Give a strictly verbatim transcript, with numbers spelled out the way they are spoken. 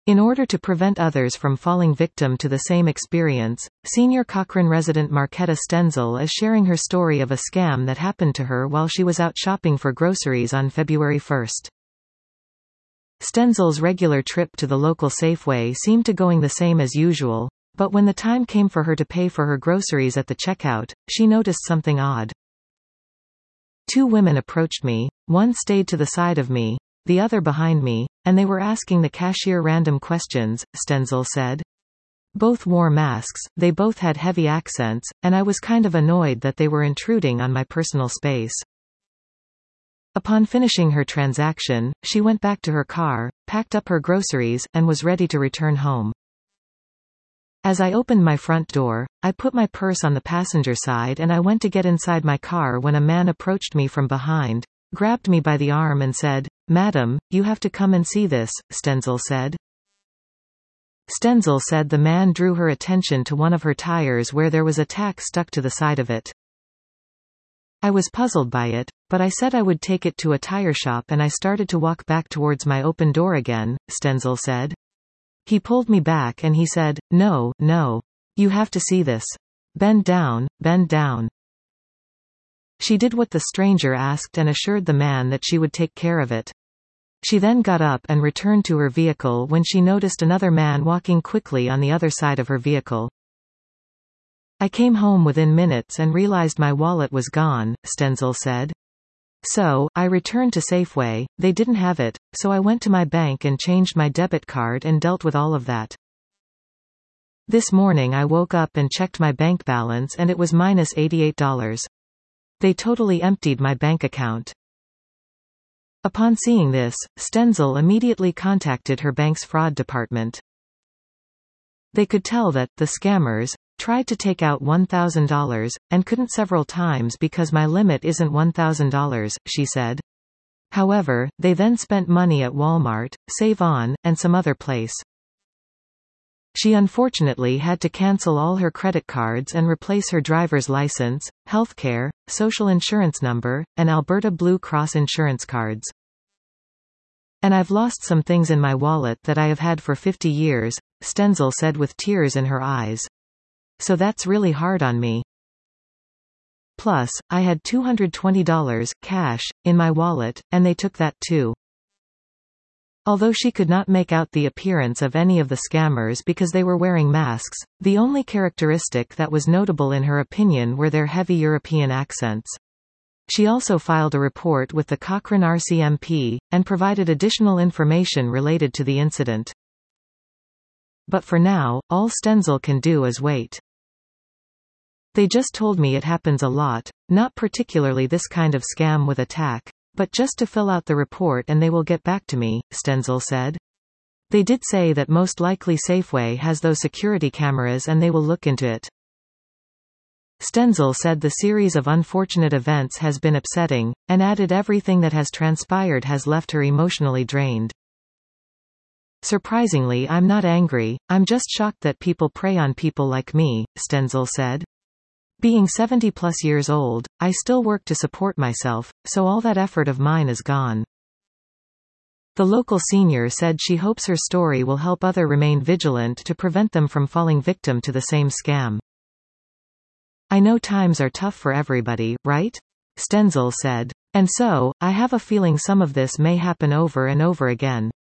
In order to prevent others from falling victim to the same experience, senior Cochrane resident Marketa Stenzel is sharing her story of a scam that happened to her while she was out shopping for groceries on February first. Stenzel's regular trip to the local Safeway seemed to going the same as usual, but when the time came for her to pay for her groceries at the checkout, she noticed something odd. Two women approached me, one stayed to the side of me, the other behind me, and they were asking the cashier random questions, Stenzel said. Both wore masks, they both had heavy accents, and I was kind of annoyed that they were intruding on my personal space. Upon finishing her transaction, she went back to her car, packed up her groceries, and was ready to return home. As I opened my front door, I put my purse on the passenger side and I went to get inside my car when a man approached me from behind, grabbed me by the arm and said, "Madam, you have to come and see this," Stenzel said. Stenzel said the man drew her attention to one of her tires where there was a tack stuck to the side of it. I was puzzled by it, but I said I would take it to a tire shop and I started to walk back towards my open door again, Stenzel said. He pulled me back and he said, "No, no. You have to see this. Bend down, bend down." She did what the stranger asked and assured the man that she would take care of it. She then got up and returned to her vehicle when she noticed another man walking quickly on the other side of her vehicle. "I came home within minutes and realized my wallet was gone," Stenzel said. "So, I returned to Safeway, they didn't have it, so I went to my bank and changed my debit card and dealt with all of that. This morning I woke up and checked my bank balance and it was minus eighty-eight dollars. They totally emptied my bank account." Upon seeing this, Stenzel immediately contacted her bank's fraud department. They could tell that, the scammers, tried to take out one thousand dollars, and couldn't several times because my limit isn't one thousand dollars, she said. However, they then spent money at Walmart, Save On, and some other place. She unfortunately had to cancel all her credit cards and replace her driver's license, healthcare, social insurance number, and Alberta Blue Cross insurance cards. "And I've lost some things in my wallet that I have had for fifty years, Stenzel said with tears in her eyes. "So that's really hard on me. Plus, I had two hundred twenty dollars, cash, in my wallet, and they took that too." Although she could not make out the appearance of any of the scammers because they were wearing masks, the only characteristic that was notable in her opinion were their heavy European accents. She also filed a report with the Cochrane R C M P, and provided additional information related to the incident. But for now, all Stenzel can do is wait. "They just told me it happens a lot, not particularly this kind of scam with a tack, but just to fill out the report and they will get back to me," Stenzel said. "They did say that most likely Safeway has those security cameras and they will look into it." Stenzel said the series of unfortunate events has been upsetting, and added everything that has transpired has left her emotionally drained. "Surprisingly, I'm not angry, I'm just shocked that people prey on people like me," Stenzel said. "Being seventy plus years old, I still work to support myself, so all that effort of mine is gone." The local senior said she hopes her story will help others remain vigilant to prevent them from falling victim to the same scam. "I know times are tough for everybody, right?" Stenzel said. "And so, I have a feeling some of this may happen over and over again."